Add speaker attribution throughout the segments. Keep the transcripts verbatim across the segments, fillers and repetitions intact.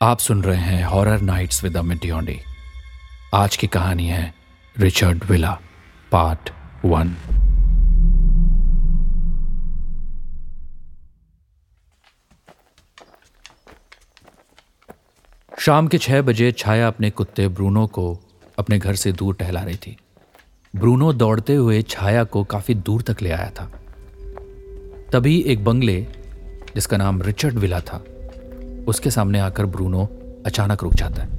Speaker 1: आप सुन रहे हैं horror nights with Amit Dhiyondi. आज की कहानी है रिचर्ड विला पार्ट वन। शाम के छह बजे छाया अपने कुत्ते ब्रूनो को अपने घर से दूर टहला रही थी। ब्रूनो दौड़ते हुए छाया को काफी दूर तक ले आया था। तभी एक बंगले जिसका नाम रिचर्ड विला था, उसके सामने आकर ब्रूनो अचानक रुक जाता है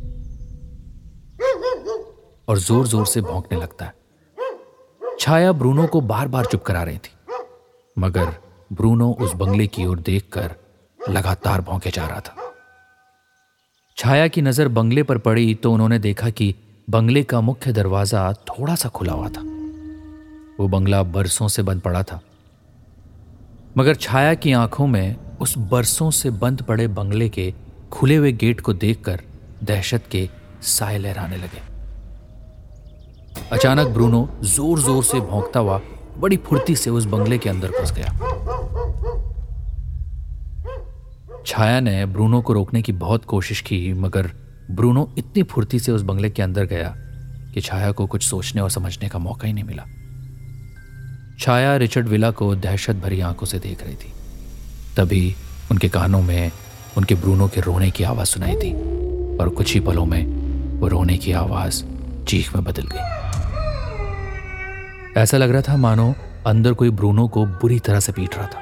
Speaker 1: और जोर जोर से भौंकने लगता है। छाया ब्रूनो को बार बार चुप करा रही थी, मगर ब्रूनो उस बंगले की ओर देखकर लगातार भौंके जा रहा था। छाया की नजर बंगले पर पड़ी तो उन्होंने देखा कि बंगले का मुख्य दरवाजा थोड़ा सा खुला हुआ था। वो बंगला बरसों से बंद पड़ा था, मगर छाया की आंखों में उस बरसों से बंद पड़े बंगले के खुले हुए गेट को देखकर दहशत के साए लहराने लगे। अचानक ब्रूनो जोर जोर से भौंकता हुआ बड़ी फुर्ती से उस बंगले के अंदर घुस गया। छाया ने ब्रूनो को रोकने की बहुत कोशिश की, मगर ब्रूनो इतनी फुर्ती से उस बंगले के अंदर गया कि छाया को कुछ सोचने और समझने का मौका ही नहीं मिला। छाया रिचर्ड विला को दहशत भरी आंखों से देख रही थी। तभी उनके कानों में उनके ब्रूनो के रोने की आवाज सुनाई दी और कुछ ही पलों में वो रोने की आवाज चीख में बदल गई। ऐसा लग रहा था मानो अंदर कोई ब्रूनो को बुरी तरह से पीट रहा था।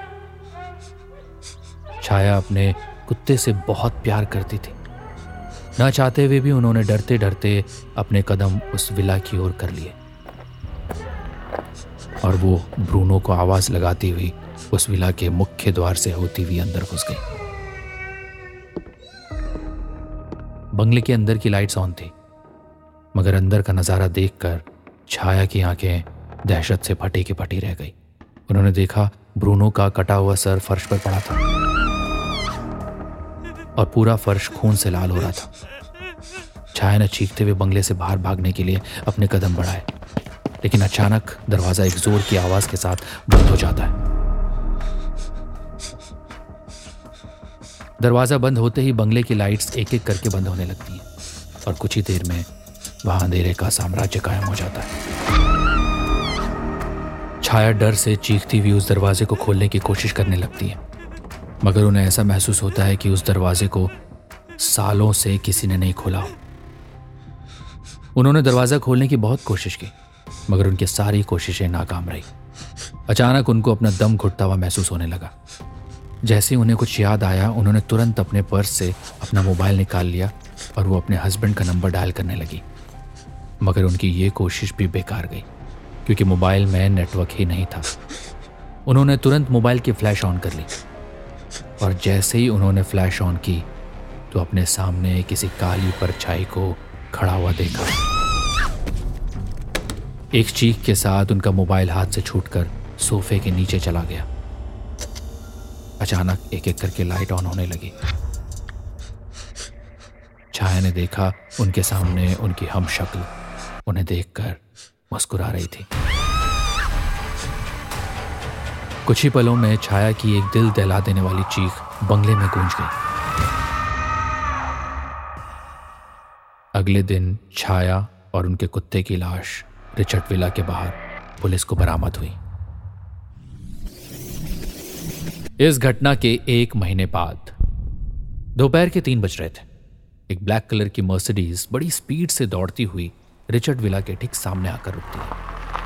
Speaker 1: छाया अपने कुत्ते से बहुत प्यार करती थी। ना चाहते हुए भी उन्होंने डरते डरते अपने कदम उस विला की ओर कर लिए और वो ब्रूनो को आवाज लगाती हुई उस विला के मुख्य द्वार से होती हुई अंदर घुस गई। बंगले के अंदर की लाइट्स ऑन थी, मगर अंदर का नजारा देखकर छाया की आंखें दहशत से फटी की फटी रह गई। उन्होंने देखा ब्रूनो का कटा हुआ सर फर्श पर पड़ा था और पूरा फर्श खून से लाल हो रहा था। छाया ने चीखते हुए बंगले से बाहर भागने के लिए अपने कदम बढ़ाए, लेकिन अचानक दरवाजा एक जोर की आवाज के साथ बंद हो जाता है। दरवाजा बंद होते ही बंगले की लाइट्स एक एक करके बंद होने लगती हैं और कुछ ही देर में वहां अंधेरे का साम्राज्य कायम हो जाता है। छाया डर से चीखती हुई उस दरवाजे को खोलने की कोशिश करने लगती है, मगर उन्हें ऐसा महसूस होता है कि उस दरवाजे को सालों से किसी ने नहीं खोला। उन्होंने दरवाजा खोलने की बहुत कोशिश की, मगर उनकी सारी कोशिशें नाकाम रही। अचानक उनको अपना दम घुटता हुआ महसूस होने लगा। जैसे ही उन्हें कुछ याद आया, उन्होंने तुरंत अपने पर्स से अपना मोबाइल निकाल लिया और वो अपने हस्बैंड का नंबर डायल करने लगी, मगर उनकी ये कोशिश भी बेकार गई क्योंकि मोबाइल में नेटवर्क ही नहीं था। उन्होंने तुरंत मोबाइल की फ्लैश ऑन कर ली और जैसे ही उन्होंने फ्लैश ऑन की तो अपने सामने किसी काली परछाई को खड़ा हुआ देखा। एक चीख के साथ उनका मोबाइल हाथ से छूटकर सोफे के नीचे चला गया। अचानक एक एक करके लाइट ऑन होने लगी। छाया ने देखा उनके सामने उनकी हमशक्ल उन्हें देखकर मुस्कुरा रही थी। कुछ ही पलों में छाया की एक दिल दहला देने वाली चीख बंगले में गूंज गई। अगले दिन छाया और उनके कुत्ते की लाश रिचर्ड विला के बाहर पुलिस को बरामद हुई। इस घटना के एक महीने बाद दोपहर के तीन बज रहे थे। एक ब्लैक कलर की मर्सिडीज बड़ी स्पीड से दौड़ती हुई रिचर्ड विला के ठीक सामने आकर रुकती है।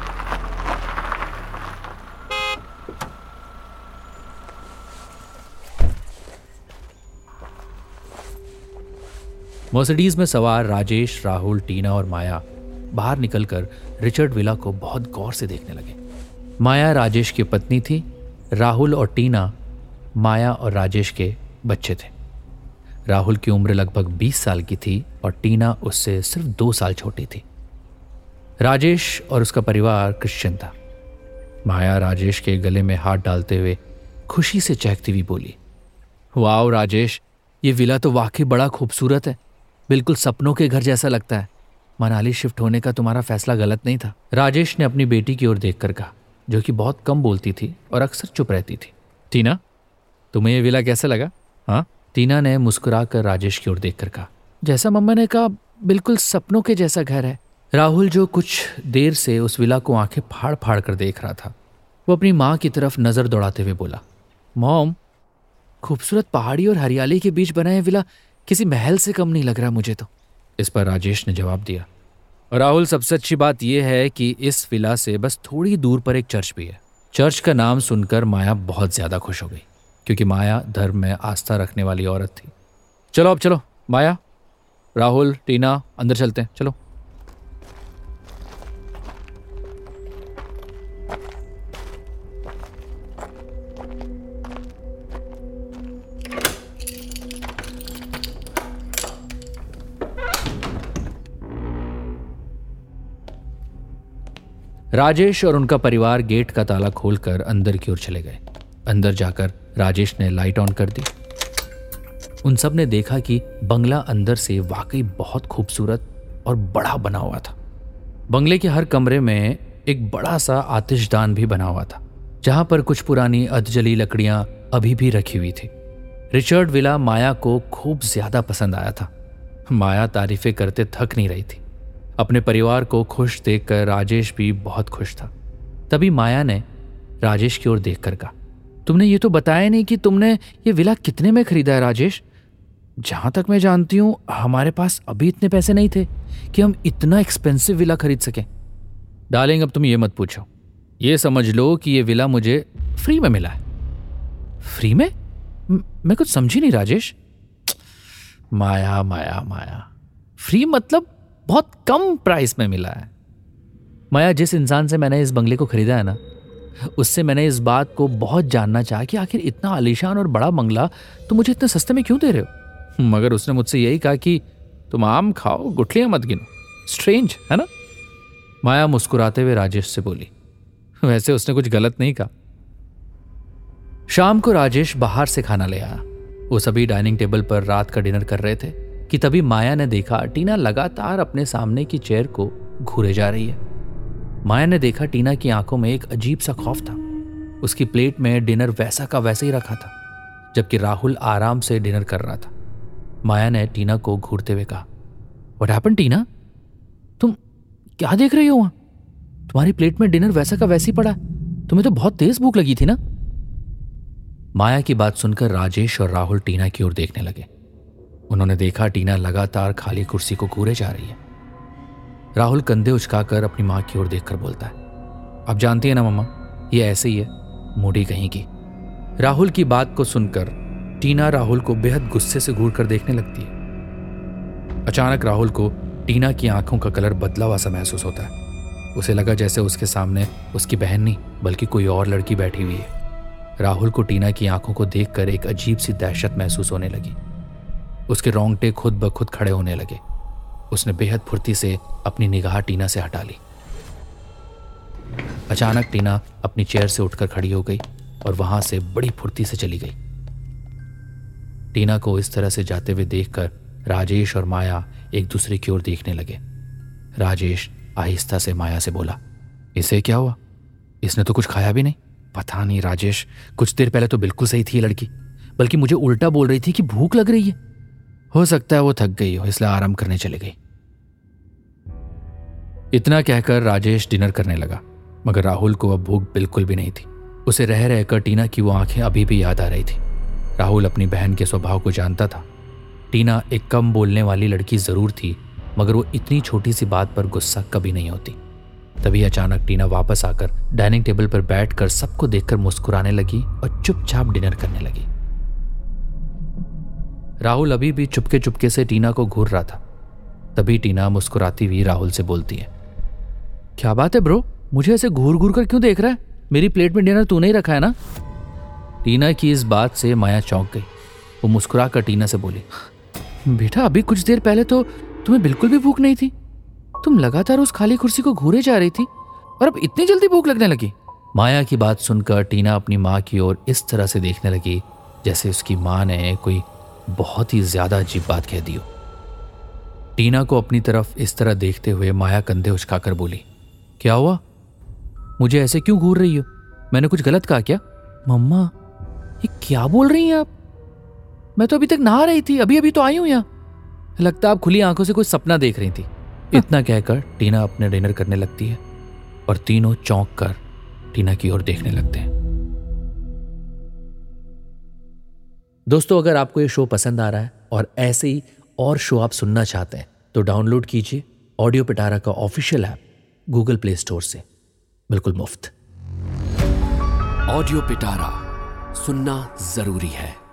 Speaker 1: मर्सिडीज में सवार राजेश, राहुल, टीना और माया बाहर निकलकर रिचर्ड विला को बहुत गौर से देखने लगे। माया राजेश की पत्नी थी। राहुल और टीना माया और राजेश के बच्चे थे। राहुल की उम्र लगभग बीस साल की थी और टीना उससे सिर्फ दो साल छोटी थी। राजेश और उसका परिवार क्रिश्चियन था। माया राजेश के गले में हाथ डालते हुए खुशी से चहकती हुई बोली, वाओ राजेश, ये विला तो वाकई बड़ा खूबसूरत है। बिल्कुल सपनों के घर जैसा लगता है। मनाली शिफ्ट होने का तुम्हारा फैसला गलत नहीं था। राजेश ने अपनी बेटी की ओर देखकर कहा, जो कि बहुत कम बोलती थी और अक्सर चुप रहती थी। टीना, तुम्हें ये विला कैसा लगा? हाँ, टीना ने मुस्कुराकर राजेश की ओर देखकर कहा। जैसा मम्मा ने कहा, बिल्कुल सपनों के जैसा घर है। राहुल, जो कुछ देर से उस विला को आंखें फाड़ फाड़ कर देख रहा था, वो अपनी माँ की तरफ नजर दौड़ाते हुए बोला, मॉम, खूबसूरत पहाड़ी और हरियाली के बीच बना है विला किसी महल से कम नहीं लग रहा मुझे तो। इस पर राजेश ने जवाब दिया, राहुल, सबसे अच्छी बात यह है कि इस विला से बस थोड़ी दूर पर एक चर्च भी है। चर्च का नाम सुनकर माया बहुत ज्यादा खुश हो गई, क्योंकि माया धर्म में आस्था रखने वाली औरत थी। चलो अब चलो, माया, राहुल, टीना, अंदर चलते हैं, चलो। राजेश और उनका परिवार गेट का ताला खोलकर अंदर की ओर चले गए। अंदर जाकर राजेश ने लाइट ऑन कर दी। उन सब ने देखा कि बंगला अंदर से वाकई बहुत खूबसूरत और बड़ा बना हुआ था। बंगले के हर कमरे में एक बड़ा सा आतिशदान भी बना हुआ था, जहां पर कुछ पुरानी अधजली लकड़ियां अभी भी रखी हुई थी। रिचर्ड विला माया को खूब ज्यादा पसंद आया था। माया तारीफें करते थक नहीं रही थी। अपने परिवार को खुश देखकर राजेश भी बहुत खुश था। तभी माया ने राजेश की ओर देखकर कहा, तुमने ये तो बताया नहीं कि तुमने ये विला कितने में खरीदा है राजेश। जहां तक मैं जानती हूं, हमारे पास अभी इतने पैसे नहीं थे कि हम इतना एक्सपेंसिव विला खरीद सकें। डार्लिंग, अब तुम ये मत पूछो। ये समझ लो कि ये विला मुझे फ्री में मिला है। फ्री में? म- मैं कुछ समझी नहीं राजेश। माया माया माया, फ्री मतलब बहुत कम प्राइस में मिला है। माया, जिस इंसान से मैंने इस बंगले को खरीदा है ना, उससे मैंने इस बात को बहुत जानना चाहा कि आखिर इतना आलीशान और बड़ा बंगला तुम मुझे इतने सस्ते में क्यों दे रहे हो। मगर उसने मुझसे यही कहा कि तुम आम खाओ, गुठलियां मत गिनो। स्ट्रेंज है ना? माया मुस्कुराते हुए राजेश से बोली। वैसे उसने कुछ गलत नहीं कहा। शाम को राजेश बाहर से खाना ले आया। वो सभी डाइनिंग टेबल पर रात का डिनर कर रहे थे कि तभी माया ने देखा टीना लगातार अपने सामने की चेयर को घूरे जा रही है। माया ने देखा टीना की आंखों में एक अजीब सा खौफ था। उसकी प्लेट में डिनर वैसा का वैसे ही रखा था, जबकि राहुल आराम से डिनर कर रहा था। माया ने टीना को घूरते हुए कहा, व्हाट हैपेंड टीना? तुम क्या देख रही हो वहां? तुम्हारी प्लेट में डिनर वैसा का वैसे ही पड़ा। तुम्हें तो बहुत तेज भूख लगी थी ना? माया की बात सुनकर राजेश और राहुल टीना की ओर देखने लगे। उन्होंने देखा टीना लगातार खाली कुर्सी को घूरे जा रही है। राहुल कंधे उचकाकर अपनी मां की ओर देखकर बोलता है, आप जानती है ना मम्मा, ये ऐसे ही है, मूडी कहीं की। राहुल की बात को सुनकर टीना राहुल को बेहद गुस्से से घूर कर देखने लगती है। अचानक राहुल को टीना की आंखों का कलर बदला हुआ सा महसूस होता है। उसे लगा जैसे उसके सामने उसकी बहन नहीं बल्कि कोई और लड़की बैठी हुई है। राहुल को टीना की आंखों को देखकर एक अजीब सी दहशत महसूस होने लगी। उसके रोंगटे खुद ब खुद खड़े होने लगे। उसने बेहद फुर्ती से अपनी निगाह टीना से हटा ली। अचानक टीना अपनी चेयर से उठकर खड़ी हो गई और वहां से बड़ी फुर्ती से चली गई। टीना को इस तरह से जाते हुए देखकर राजेश और माया एक दूसरे की ओर देखने लगे। राजेश आहिस्ता से माया से बोला, इसे क्या हुआ? इसने तो कुछ खाया भी नहीं। पता नहीं राजेश, कुछ देर पहले तो बिल्कुल सही थी ये लड़की, बल्कि मुझे उल्टा बोल रही थी कि भूख लग रही है। हो सकता है वो थक गई हो, इसलिए आराम करने चली गई। इतना कहकर राजेश डिनर करने लगा, मगर राहुल को अब भूख बिल्कुल भी नहीं थी। उसे रह रहकर टीना की वो आंखें अभी भी याद आ रही थी। राहुल अपनी बहन के स्वभाव को जानता था। टीना एक कम बोलने वाली लड़की जरूर थी, मगर वो इतनी छोटी सी बात पर गुस्सा कभी नहीं होती। तभी अचानक टीना वापस आकर डाइनिंग टेबल पर बैठकर सबको देखकर मुस्कुराने लगी और चुपचाप डिनर करने लगी। राहुल अभी भी चुपके चुपके से टीना को घूर रहा था। तभी टीना मुस्कुराती हुई राहुल से बोलती है, क्या बात है ब्रो, मुझे ऐसे घूर घूर कर क्यों देख रहा है? मेरी प्लेट में डिनर तूने ही रखा है ना? टीना की इस बात से माया चौंक गई। वो मुस्कुरा कर टीना से बोली, बेटा अभी कुछ देर पहले तो तुम्हें बिल्कुल भी भूख नहीं थी। तुम लगातार उस खाली कुर्सी को घूरे जा रही थी और अब इतनी जल्दी भूख लगने लगी। माया की बात सुनकर टीना अपनी माँ की ओर इस तरह से देखने लगी जैसे उसकी माँ ने कोई बहुत ही ज्यादा अजीब बात कह दी हो। टीना को अपनी तरफ इस तरह देखते हुए माया कंधे उचकाकर बोली, क्या हुआ? मुझे ऐसे क्यों घूर रही हो? मैंने कुछ गलत कहा क्या? मम्मा, ये क्या बोल रही हैं आप? मैं तो अभी तक नहा रही थी, अभी अभी तो आई हूं यहाँ। लगता आप खुली आंखों से कोई सपना देख रही थी। इतना कहकर टीना अपने डिनर करने लगती है और तीनों चौंक कर टीना की ओर देखने लगते हैं। दोस्तों, अगर आपको ये शो पसंद आ रहा है और ऐसे ही और शो आप सुनना चाहते हैं तो डाउनलोड कीजिए ऑडियो पिटारा का official app Google Play Store से, बिल्कुल मुफ्त।
Speaker 2: ऑडियो पिटारा सुनना जरूरी है।